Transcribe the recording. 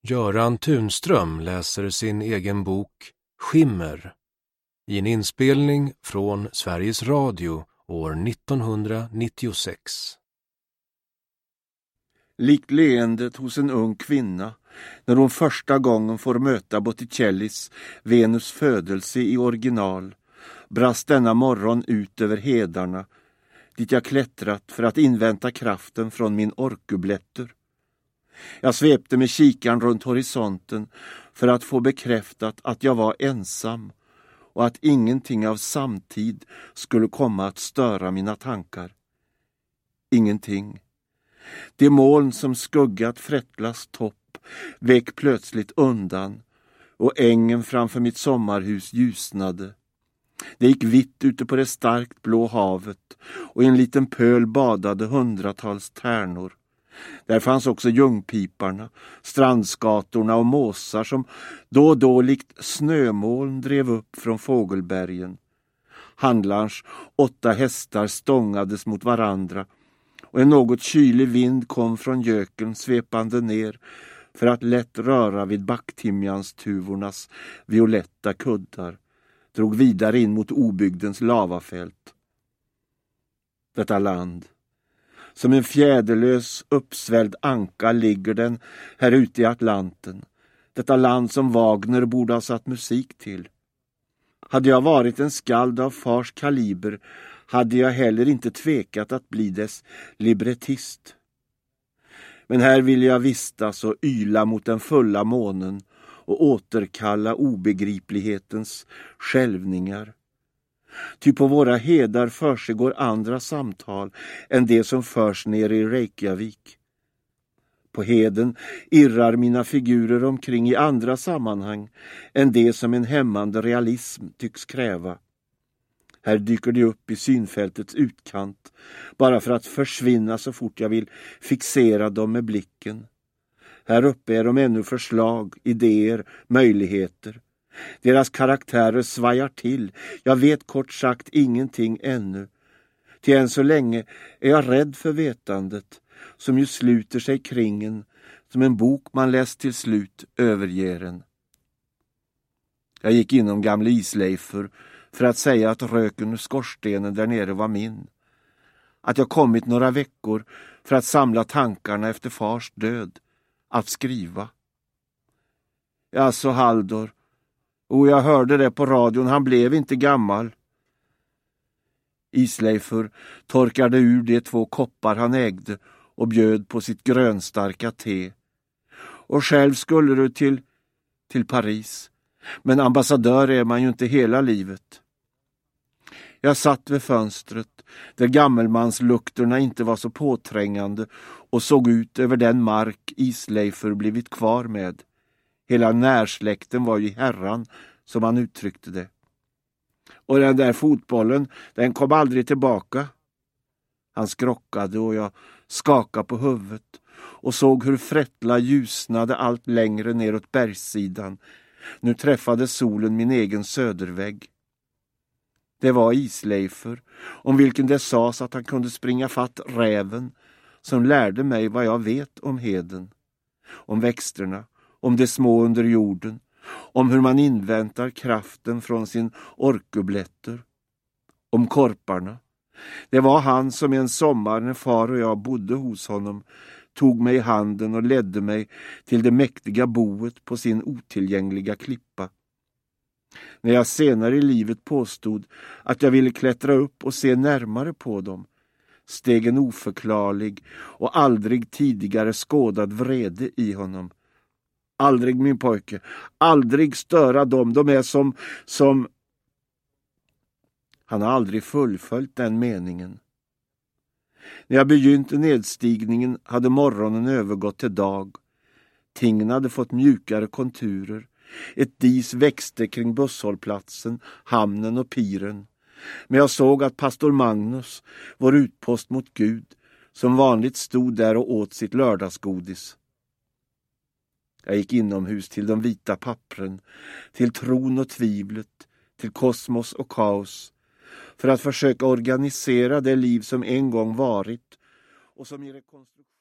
Göran Tunström läser sin egen bok Skimmer i en inspelning från Sveriges Radio år 1996. Likt leendet hos en ung kvinna när hon första gången får möta Botticellis Venus födelse i original brast denna morgon ut över hedarna dit jag klättrat för att invänta kraften från min orkubletter. Jag svepte med kikaren runt horisonten för att få bekräftat att jag var ensam och att ingenting av samtid skulle komma att störa mina tankar. Ingenting. Det moln som skuggat Frättlas topp vek plötsligt undan och ängen framför mitt sommarhus ljusnade. Det gick vitt ute på det starkt blå havet och i en liten pöl badade hundratals tärnor. Där fanns också ljungpiparna, strandskatorna och måsar som då och då likt snömoln drev upp från fågelbergen. Handlarns 8 hästar stångades mot varandra och en något kylig vind kom från göken svepande ner för att lätt röra vid backtimjanstuvornas violetta kuddar, drog vidare in mot obygdens lavafält. Detta land. Som en fjäderlös uppsvälld anka ligger den här ute i Atlanten. Detta land som Wagner borde ha satt musik till. Hade jag varit en skald av fars kaliber hade jag heller inte tvekat att bli dess librettist. Men här vill jag vistas och yla mot den fulla månen och återkalla obegriplighetens skälvningar. Ty på våra hedar försiggår andra samtal än det som förs nere i Reykjavik. På heden irrar mina figurer omkring i andra sammanhang än det som en hämmande realism tycks kräva. Här dyker de upp i synfältets utkant bara för att försvinna så fort jag vill fixera dem med blicken. Här uppe är de ännu förslag, idéer, möjligheter. Deras karaktärer svajar till. Jag vet kort sagt ingenting ännu. Till än så länge är jag rädd för vetandet som ju sluter sig kring en som en bok man läst till slut överger en. Jag gick inom gamla Isleifur för att säga att röken ur skorstenen där nere var min. Att jag kommit några veckor för att samla tankarna efter fars död. Att skriva. Ja, så Haldor. Och jag hörde det på radion, han blev inte gammal. Isleifur torkade ur de 2 koppar han ägde och bjöd på sitt grönstarka te. Och själv skulle du till Paris. Men ambassadör är man ju inte hela livet. Jag satt vid fönstret där gammelmanslukterna inte var så påträngande och såg ut över den mark Isleifur blivit kvar med. Hela närsläkten var ju herran, som han uttryckte det. Och den där fotbollen, den kom aldrig tillbaka. Han skrockade och jag skakade på huvudet och såg hur Frättla ljusnade allt längre neråt bergssidan. Nu träffade solen min egen södervägg. Det var Isleifur, om vilken det sades att han kunde springa fatt räven, som lärde mig vad jag vet om heden, om växterna, om det små under jorden, om hur man inväntar kraften från sin orkubletter, om korparna. Det var han som en sommar när far och jag bodde hos honom tog mig i handen och ledde mig till det mäktiga boet på sin otillgängliga klippa. När jag senare i livet påstod att jag ville klättra upp och se närmare på dem, steg en oförklarlig och aldrig tidigare skådad vrede i honom. Aldrig, min pojke, aldrig störa dem, de är som... Han har aldrig fullföljt den meningen. När jag begynte nedstigningen hade morgonen övergått till dag. Tingen hade fått mjukare konturer. Ett dis växte kring busshållplatsen, hamnen och piren. Men jag såg att pastor Magnus, vår utpost mot Gud, som vanligt stod där och åt sitt lördagsgodis. Jag gick inomhus till de vita pappren, till tron och tvivlet, till kosmos och kaos, för att försöka organisera det liv som en gång varit och som i rekonstruktion